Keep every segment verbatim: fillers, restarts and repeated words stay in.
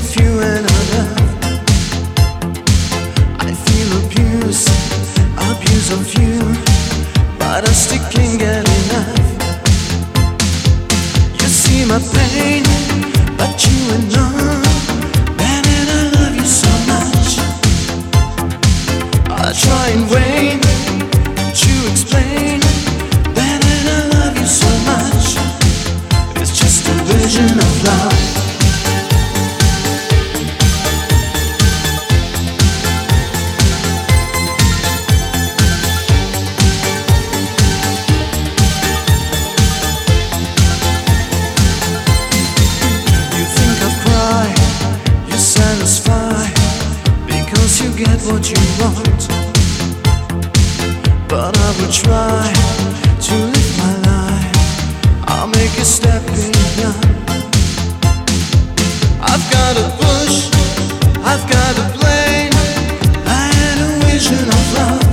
of you and I love. I feel abuse, abuse of you, but I still can't get enough. You see my pain, but you are not. Man, and I love you so much. I try in vain to explain. Man, and I love you so much. It's just a vision of love. You get what you want, but I will try to live my life. I'll make a step beyond. I've got a push, I've got a plane. I had a vision of love.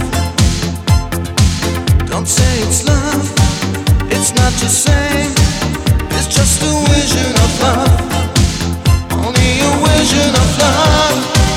Don't say it's love, it's not the same. It's just a vision of love. Only a vision of love.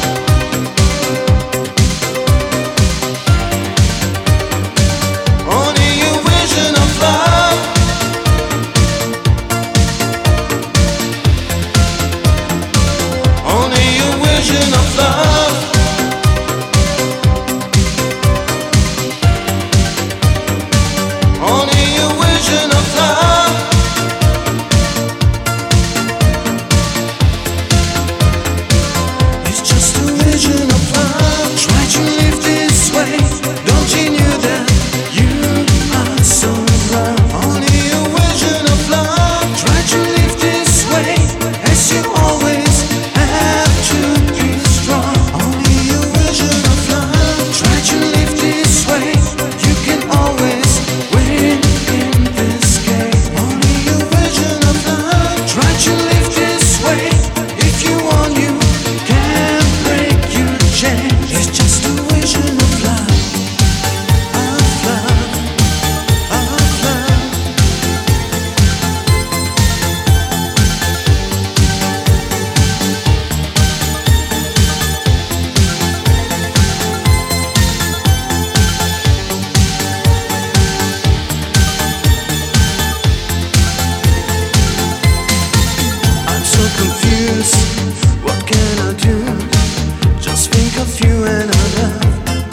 What can I do? Just think of you and I love.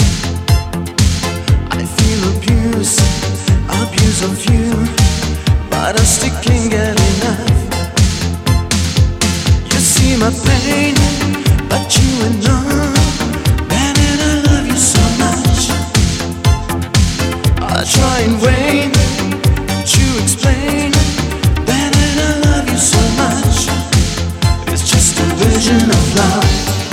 I feel abuse, abuse of you, but I still can't get enough. You see my pain, but you are not. Man, and I love you so much. I try in vain to explain. Man, and I love you so much. It's just a vision of love.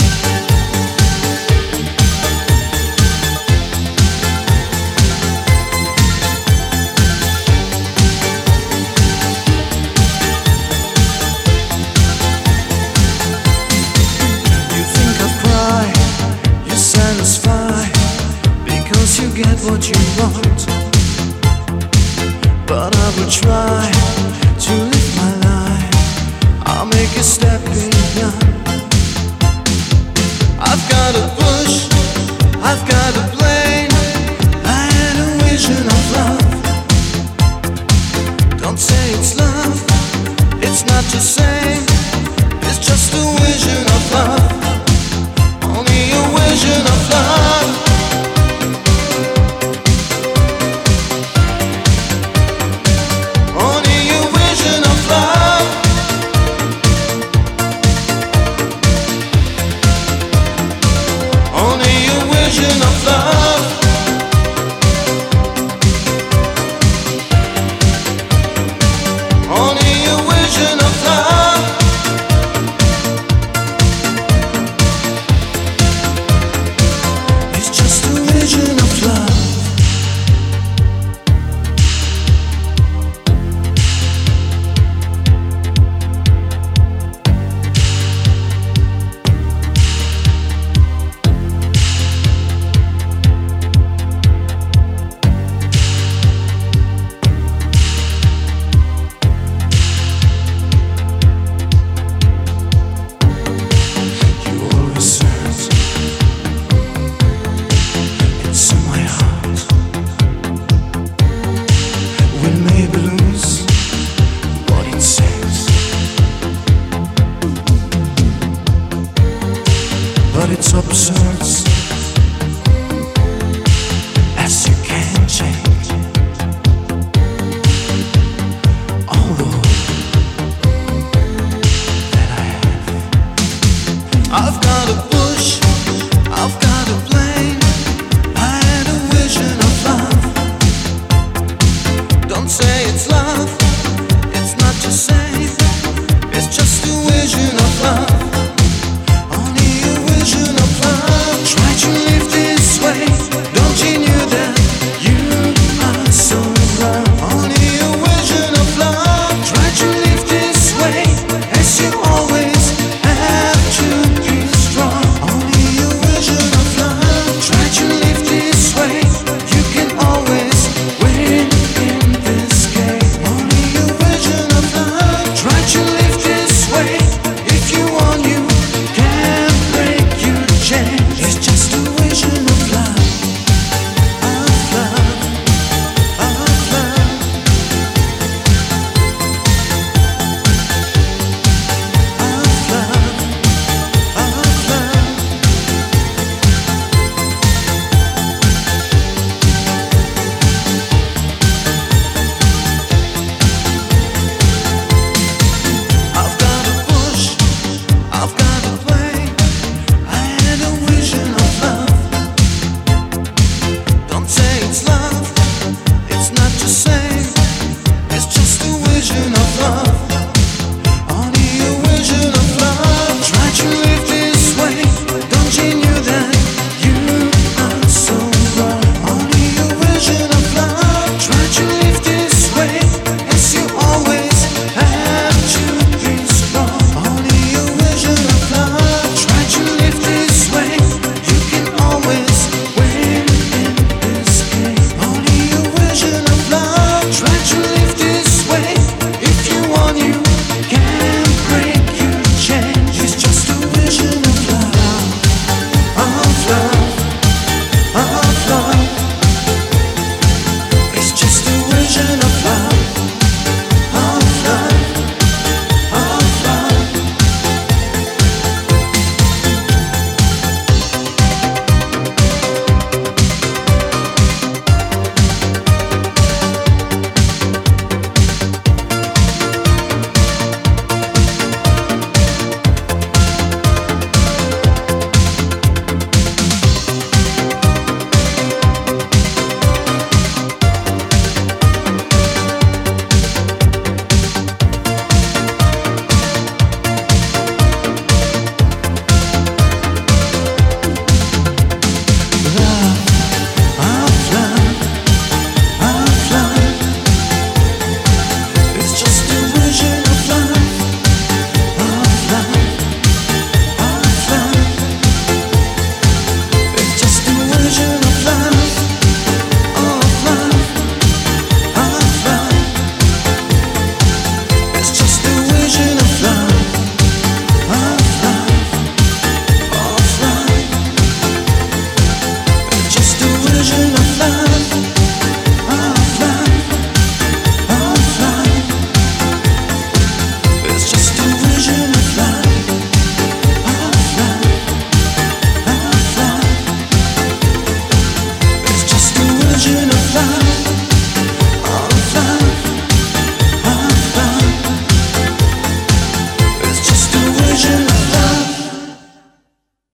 You think I cry, you satisfy, because you get what you want. But I will try to live my life. I'll make a step beyond. I've got a push, I've got a plane. I had a vision of love. Don't say it's love, it's not the same. It's just a vision of love. Only a vision of love. Only a vision of but it's absurd. As you can change, although that I have, I've got a